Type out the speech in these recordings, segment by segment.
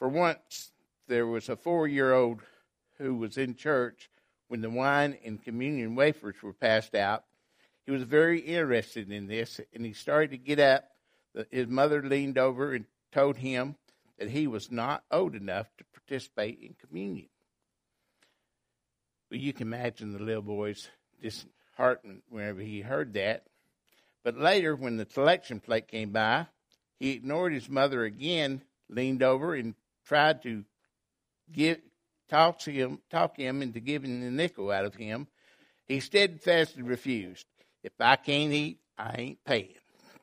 For once, there was a 4-year-old who was in church when the wine and communion wafers were passed out. He was very interested in this, and he started to get up. His mother leaned over and told him that he was not old enough to participate in communion. Well, you can imagine the little boy's disheartenment whenever he heard that. But later, when the collection plate came by, he ignored his mother again, leaned over, and tried to talk him into giving the nickel out of him. He steadfastly refused. If I can't eat, I ain't paying.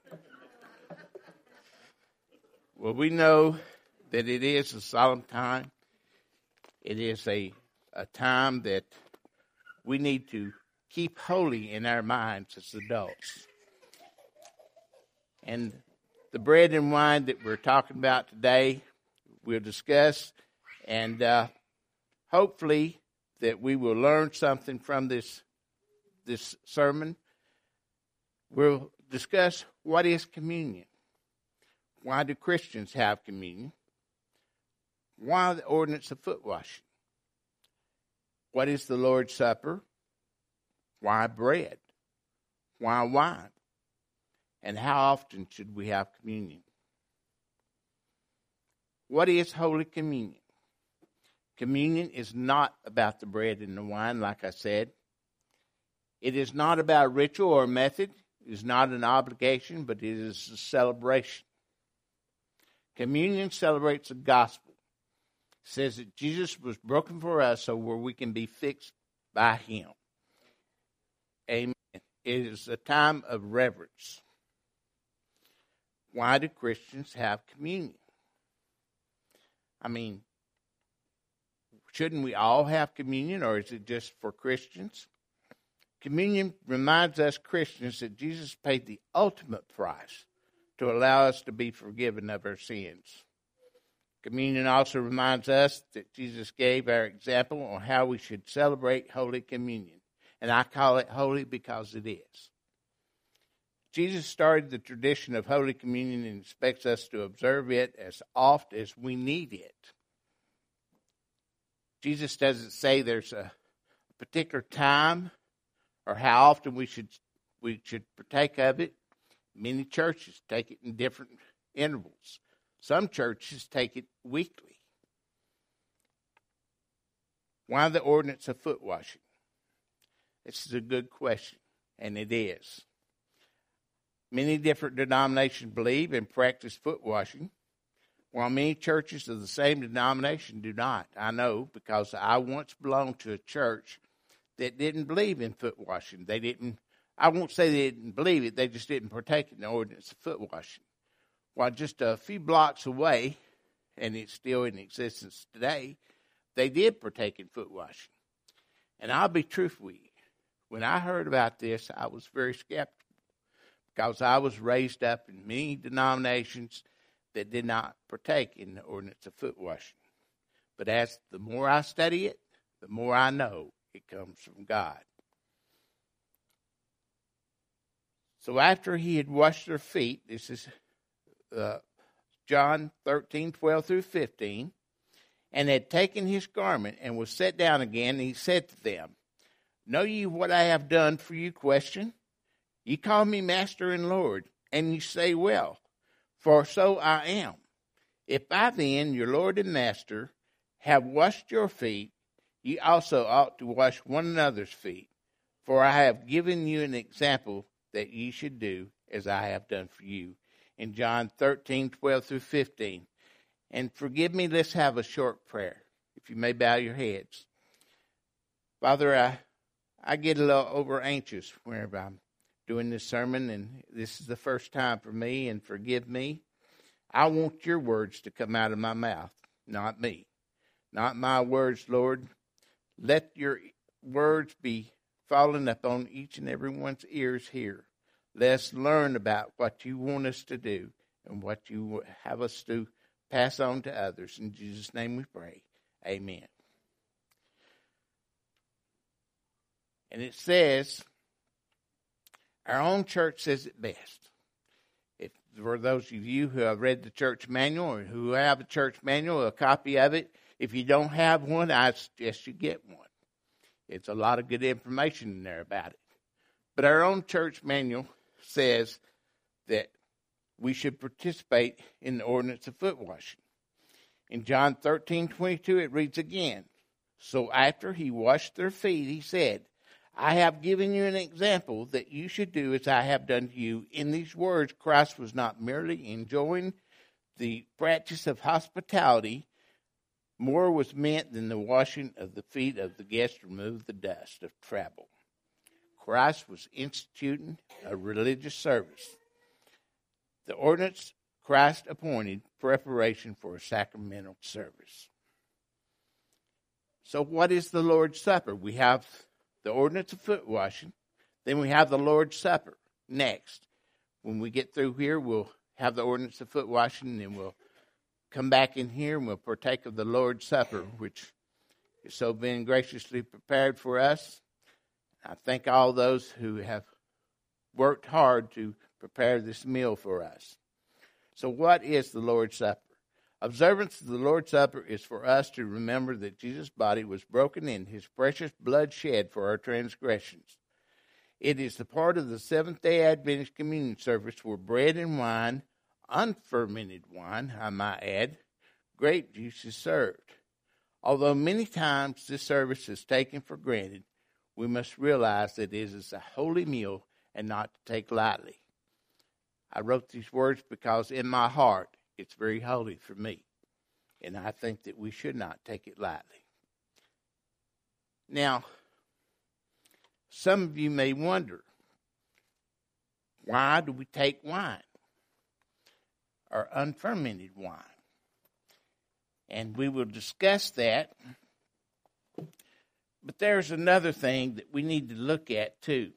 Well, we know that it is a solemn time. It is a time that we need to keep holy in our minds as adults. And the bread and wine that we're talking about today, we'll discuss, and hopefully that we will learn something from this sermon. We'll discuss what is communion. Why do Christians have communion? Why the ordinance of foot washing? What is the Lord's Supper? Why bread? Why wine? And how often should we have communion? What is Holy Communion? Communion is not about the bread and the wine, like I said. It is not about ritual or method. It is not an obligation, but it is a celebration. Communion celebrates the gospel. It says that Jesus was broken for us so where we can be fixed by him. Amen. It is a time of reverence. Why do Christians have communion? I mean, shouldn't we all have communion, or is it just for Christians? Communion reminds us Christians that Jesus paid the ultimate price to allow us to be forgiven of our sins. Communion also reminds us that Jesus gave our example on how we should celebrate Holy Communion. And I call it holy because it is. Jesus started the tradition of Holy Communion and expects us to observe it as oft as we need it. Jesus doesn't say there's a particular time or how often we should partake of it. Many churches take it in different intervals. Some churches take it weekly. Why the ordinance of foot washing? This is a good question, and it is. Many different denominations believe and practice foot washing, while many churches of the same denomination do not. I know because I once belonged to a church that didn't believe in foot washing. I won't say they didn't believe it, they just didn't partake in the ordinance of foot washing. While just a few blocks away, and it's still in existence today, they did partake in foot washing. And I'll be truthful with you. When I heard about this, I was very skeptical because I was raised up in many denominations that did not partake in the ordinance of foot washing. But as the more I study it, the more I know it comes from God. So after he had washed their feet, this is John 13:12 through 15, and had taken his garment and was set down again, and he said to them, Know ye what I have done for you? Question. Ye call me Master and Lord, and ye say well, for so I am. If I then, your Lord and Master, have washed your feet, ye also ought to wash one another's feet. For I have given you an example that ye should do as I have done for you. In John 13:12 through 15. And forgive me, let's have a short prayer. If you may bow your heads. Father, I get a little over anxious whenever I'm doing this sermon, and this is the first time for me, and forgive me. I want your words to come out of my mouth, not me. Not my words, Lord. Let your words be falling upon each and everyone's ears here. Let's learn about what you want us to do and what you have us to pass on to others. In Jesus' name we pray. Amen. And it says, our own church says it best. If for those of you who have read the church manual or who have a church manual, a copy of it, if you don't have one, I suggest you get one. It's a lot of good information in there about it. But our own church manual says that we should participate in the ordinance of foot washing. In John 13:22, it reads again, "So after he washed their feet, he said, I have given you an example that you should do as I have done to you." In these words, Christ was not merely enjoying the practice of hospitality. More was meant than the washing of the feet of the guests to remove the dust of travel. Christ was instituting a religious service. The ordinance Christ appointed preparation for a sacramental service. So what is the Lord's Supper? We have the ordinance of foot washing. Then we have the Lord's Supper next. When we get through here, we'll have the ordinance of foot washing, and then we'll come back in here and we'll partake of the Lord's Supper, which is so been graciously prepared for us. I thank all those who have worked hard to prepare this meal for us. So what is the Lord's Supper? Observance of the Lord's Supper is for us to remember that Jesus' body was broken and his precious blood shed for our transgressions. It is the part of the Seventh-day Adventist communion service where bread and wine, unfermented wine, I might add, grape juice is served. Although many times this service is taken for granted, we must realize that it is a holy meal and not to take lightly. I wrote these words because in my heart, it's very holy for me, and I think that we should not take it lightly. Now, some of you may wonder, why do we take wine or unfermented wine? And we will discuss that. But there's another thing that we need to look at too.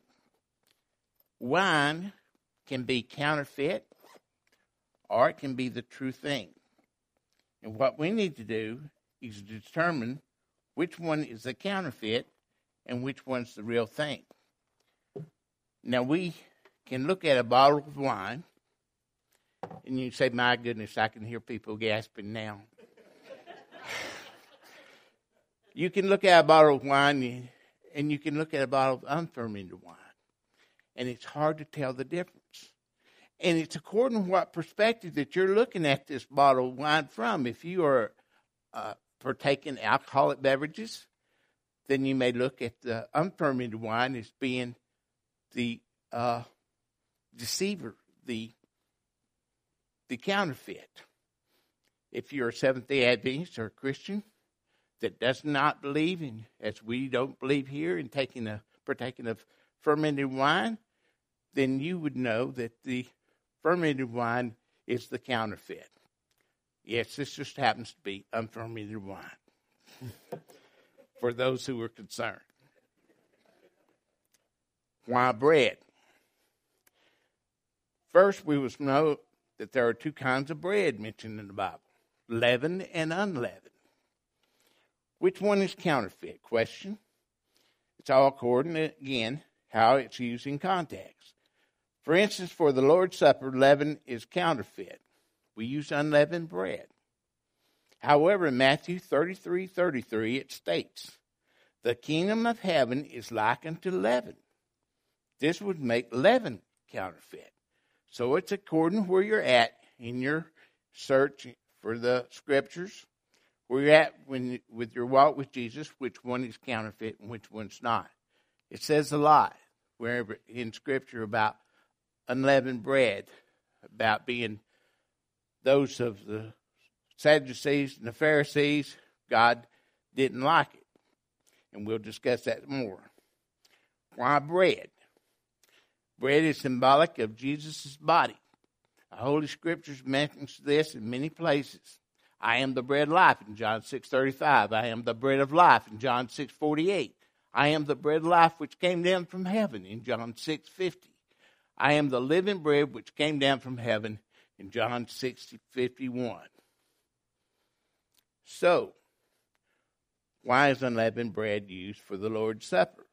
Wine can be counterfeit, or it can be the true thing. And what we need to do is determine which one is the counterfeit and which one's the real thing. Now, we can look at a bottle of wine, and you say, my goodness, I can hear people gasping now. You can look at a bottle of wine, and you can look at a bottle of unfermented wine, and it's hard to tell the difference. And it's according to what perspective that you're looking at this bottle of wine from. If you are partaking alcoholic beverages, then you may look at the unfermented wine as being the deceiver, the counterfeit. If you're a Seventh-day Adventist or a Christian that does not believe in, as we don't believe here, in partaking of fermented wine, then you would know that the fermented wine is the counterfeit. Yes, this just happens to be unfermented wine. For those who are concerned. Why bread? First, we must know that there are two kinds of bread mentioned in the Bible, leavened and unleavened. Which one is counterfeit? Question. It's all according to, again, how it's used in context. For instance, for the Lord's Supper, leaven is counterfeit. We use unleavened bread. However, in Matthew 33:33, it states, the kingdom of heaven is likened to leaven. This would make leaven counterfeit. So it's according to where you're at in your search for the scriptures, where you're at with your walk with Jesus, which one is counterfeit and which one's not. It says a lot wherever in scripture about unleavened bread, about being those of the Sadducees and the Pharisees. God didn't like it. And we'll discuss that more. Why bread? Bread is symbolic of Jesus' body. The Holy Scriptures mentions this in many places. I am the bread of life in John 6:35. I am the bread of life in John 6:48. I am the bread of life which came down from heaven in John 6:50. I am the living bread which came down from heaven in John 6:51. So, why is unleavened bread used for the Lord's Supper?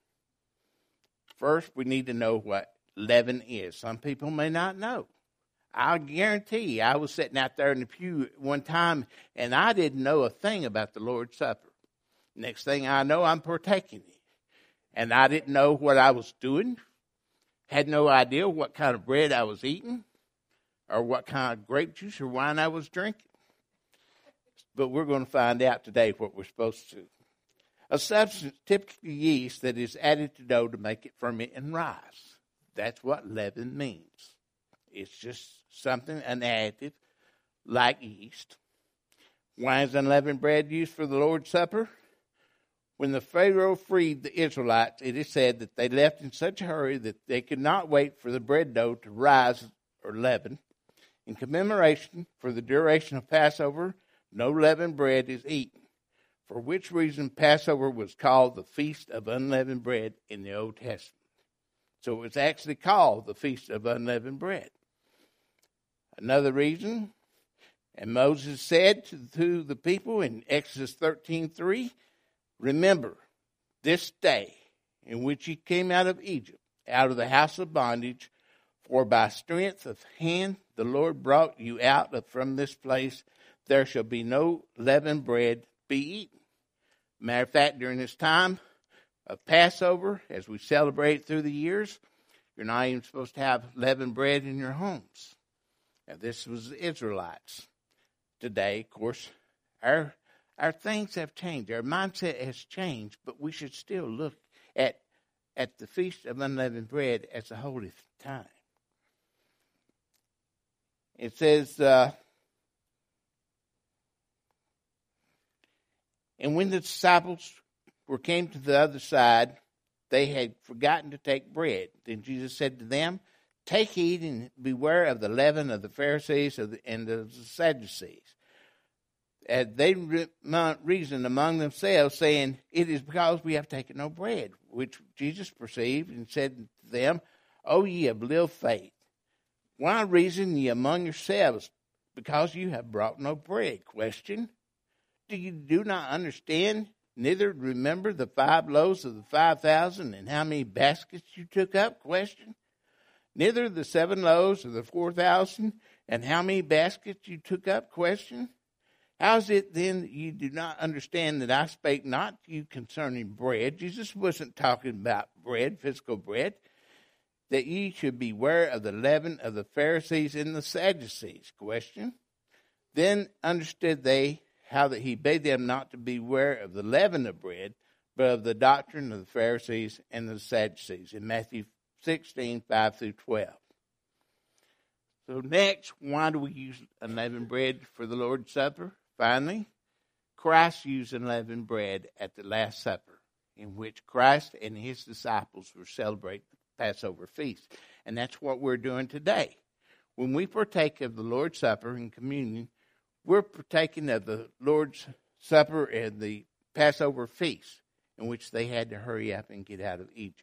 First, we need to know what leaven is. Some people may not know. I guarantee you, I was sitting out there in the pew one time, and I didn't know a thing about the Lord's Supper. Next thing I know, I'm partaking it. And I didn't know what I was doing, had no idea what kind of bread I was eating, or what kind of grape juice or wine I was drinking. But we're going to find out today what we're supposed to. A substance, typically yeast, that is added to dough to make it ferment and rise. That's what leaven means. It's just something, an additive, like yeast. Why is unleavened bread used for the Lord's Supper? When the Pharaoh freed the Israelites, it is said that they left in such a hurry that they could not wait for the bread dough to rise or leaven. In commemoration for the duration of Passover, no leavened bread is eaten, for which reason Passover was called the Feast of Unleavened Bread in the Old Testament. So it was actually called the Feast of Unleavened Bread. Another reason, and Moses said to the people in Exodus 13:3, remember this day in which ye came out of Egypt, out of the house of bondage, for by strength of hand the Lord brought you out from this place. There shall be no leavened bread be eaten. Matter of fact, during this time of Passover, as we celebrate through the years, you're not even supposed to have leavened bread in your homes. Now, this was the Israelites. Today, of course, our things have changed. Our mindset has changed, but we should still look at the Feast of Unleavened Bread as a holy time. It says, and when the disciples came to the other side, they had forgotten to take bread. Then Jesus said to them, take heed and beware of the leaven of the Pharisees and of the Sadducees. As they reasoned among themselves, saying, it is because we have taken no bread, which Jesus perceived and said to them, O ye of little faith, why reason ye among yourselves, because you have brought no bread? Question. Do you not understand, neither remember the 5 loaves of the 5,000 and how many baskets you took up? Question. Neither the 7 loaves of the 4,000 and how many baskets you took up? Question. How is it then that you do not understand that I spake not to you concerning bread? Jesus wasn't talking about bread, physical bread. That ye should beware of the leaven of the Pharisees and the Sadducees. Question. Then understood they how that he bade them not to beware of the leaven of bread, but of the doctrine of the Pharisees and the Sadducees. In Matthew 16:5-12. So next, why do we use unleavened bread for the Lord's Supper? Finally, Christ used unleavened bread at the Last Supper, in which Christ and his disciples were celebrating the Passover feast. And that's what we're doing today. When we partake of the Lord's Supper in communion, we're partaking of the Lord's Supper and the Passover feast, in which they had to hurry up and get out of Egypt.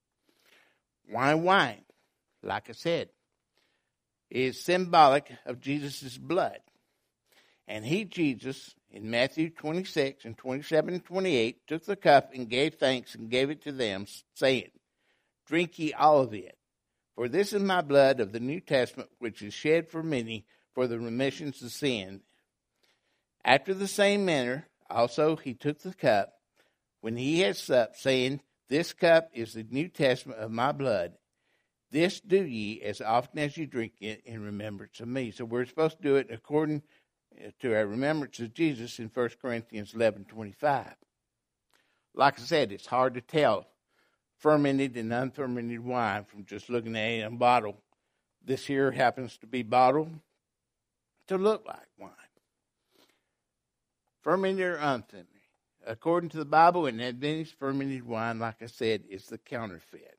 Wine, like I said, is symbolic of Jesus' blood. And he, Jesus, in Matthew 26 and 27 and 28, took the cup and gave thanks and gave it to them, saying, drink ye all of it, for this is my blood of the New Testament, which is shed for many for the remissions of sin. After the same manner, also he took the cup when he had supped, saying, this cup is the New Testament of my blood. This do ye as often as you drink it in remembrance of me. So we're supposed to do it according to our remembrance of Jesus in 1 Corinthians 11:25. Like I said, it's hard to tell fermented and unfermented wine from just looking at it in a bottle. This here happens to be bottled to look like wine. Fermented or unfermented. According to the Bible, an adventist fermented wine, like I said, is the counterfeit.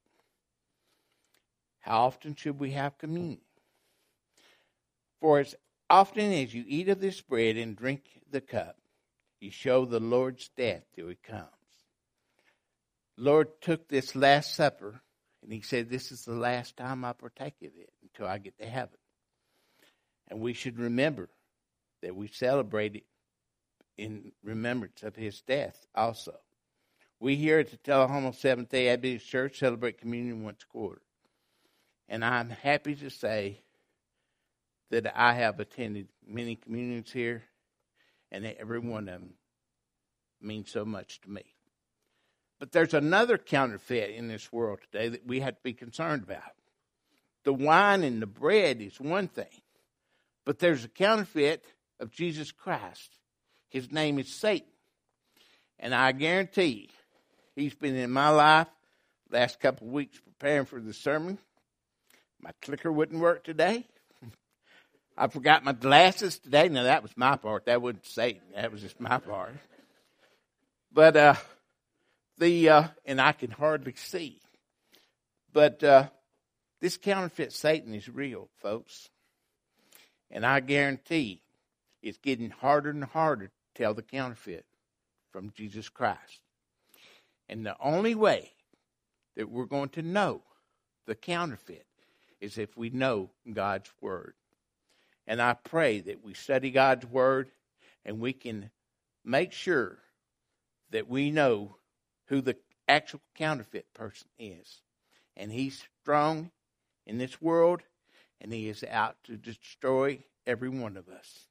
How often should we have communion? For as often as you eat of this bread and drink the cup, you show the Lord's death till he comes. The Lord took this Last Supper, and he said, this is the last time I partake of it until I get to heaven. And we should remember that we celebrate it in remembrance of his death also. We here at the Tullahoma Seventh-day Adventist Church celebrate communion once a quarter. And I'm happy to say that I have attended many communions here, and every one of them means so much to me. But there's another counterfeit in this world today that we have to be concerned about. The wine and the bread is one thing, but there's a counterfeit of Jesus Christ. His name is Satan. And I guarantee you, he's been in my life the last couple of weeks preparing for the sermon. My clicker wouldn't work today. I forgot my glasses today. Now, that was my part. That wasn't Satan. That was just my part. But, and I can hardly see. But this counterfeit Satan is real, folks. And I guarantee it's getting harder and harder to tell the counterfeit from Jesus Christ. And the only way that we're going to know the counterfeit is if we know God's Word. And I pray that we study God's Word and we can make sure that we know who the actual counterfeit person is. And he's strong in this world, and he is out to destroy every one of us.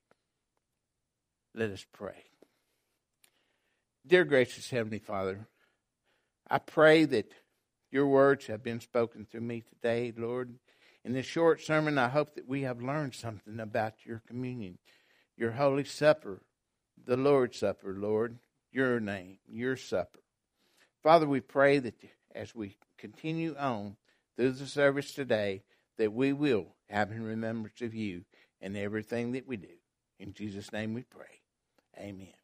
Let us pray. Dear gracious Heavenly Father, I pray that your words have been spoken through me today, Lord. In this short sermon, I hope that we have learned something about your communion, your Holy Supper, the Lord's Supper, Lord, your name, your supper. Father, we pray that as we continue on through the service today, that we will have in remembrance of you in everything that we do. In Jesus' name we pray. Amen.